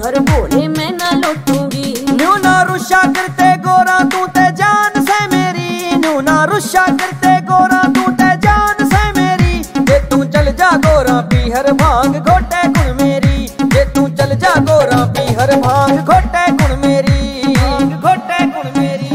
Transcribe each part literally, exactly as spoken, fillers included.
हर भोले मैं ना लौटूंगी। न्यू ना रुष्या करते गोरा तू ते जान से मेरी, न्यू ना रुष्या करते गोरा तू ते जान से मेरी। जे तू चल जा गोरा पी हर भांग घोटे गुण मेरी, जे तू चल जा गोरा पी हर भांग घोटे गुण मेरी, घोटे गुण मेरी।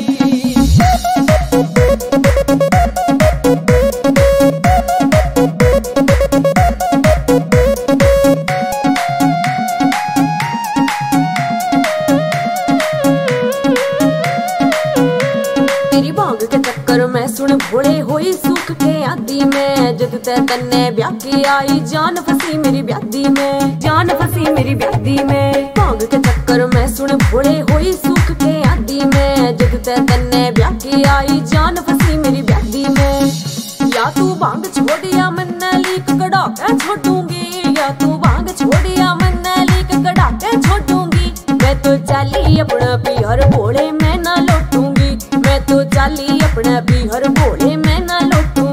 तेरी भांग के चक्कर में सुन भोले होई सुख के आदि में। जद ते तन्ने ब्याह की आई जान फसी मेरी ब्यादी में, जान फसी मेरी ब्यादी में। भांग के चक्कर में सुन भोले होई सुख के आदि में। जद ते तन्ने ब्याह की आई जान फसी मेरी ब्यादी में। या तू भांग छोड़िया मन्ने लीक कड़ा के छोड़ूंगी, या तू भांग छोड़िया मन्ने लीक कड़ा के छोड़ूंगी। मैं तो चाली अपना पी हर भोले मैं ना लौटूंगी, मैं तो चाली अपना पी हर भोले मैं ना लौटूंगी।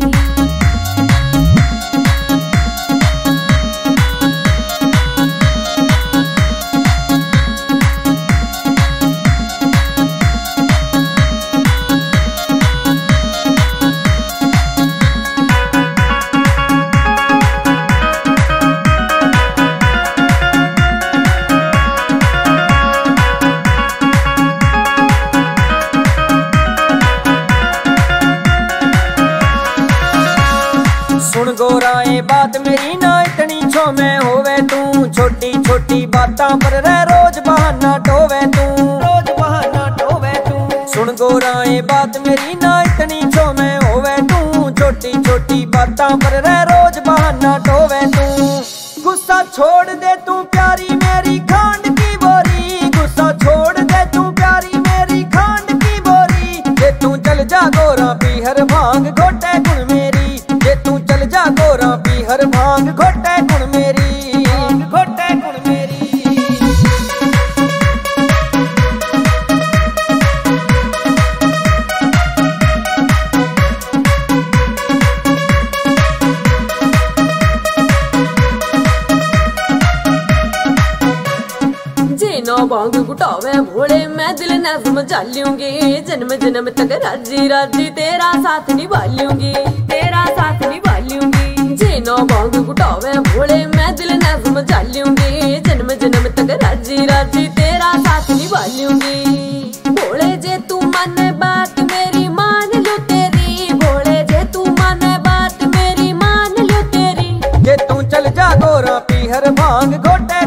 सुन गोरा ये बात मेरी ना इतनी छो में होवे तू, छोटी छोटी बातां पर रह रोज बहाना टोवे तू, रोज बहाना टोवे तू। सुन गोरा ये बात मेरी ना इतनी छो में होवे तू, छोटी छोटी बातां पर रह रोज बहाना टोवे तू। गुस्सा छोड़ दे तू प्यारी मेरी खांड की बोरी, गुस्सा छोड़ दे तू प्यारी मेरी खांड की बोरी। जे तू चल जा गोरा पी हर भांग घोटे गुण मेरी, जे तू चल जा गोरा पी हर भांग घोटे गुण मेरी, घोटे गुण मेरी। जे ना भांग घुटावे भोले मैं दिल न समझा लूंगी। जन्म जन्म तक राजी राजी तेरा साथ निभा लूंगी, तेरा साथ निभा लूंगी। जे ना भांग घुटावे भोले मैं दिल न समझा लूंगी। जन्म जन्म तक राजी राजी तेरा साथ निभा लूंगी। भोले जे तू माने बात मेरी मान लो तेरी, भोले जे तू माने बात मेरी मान लो तेरी। जे तू चल जा गोरा पी हर भांग घोटे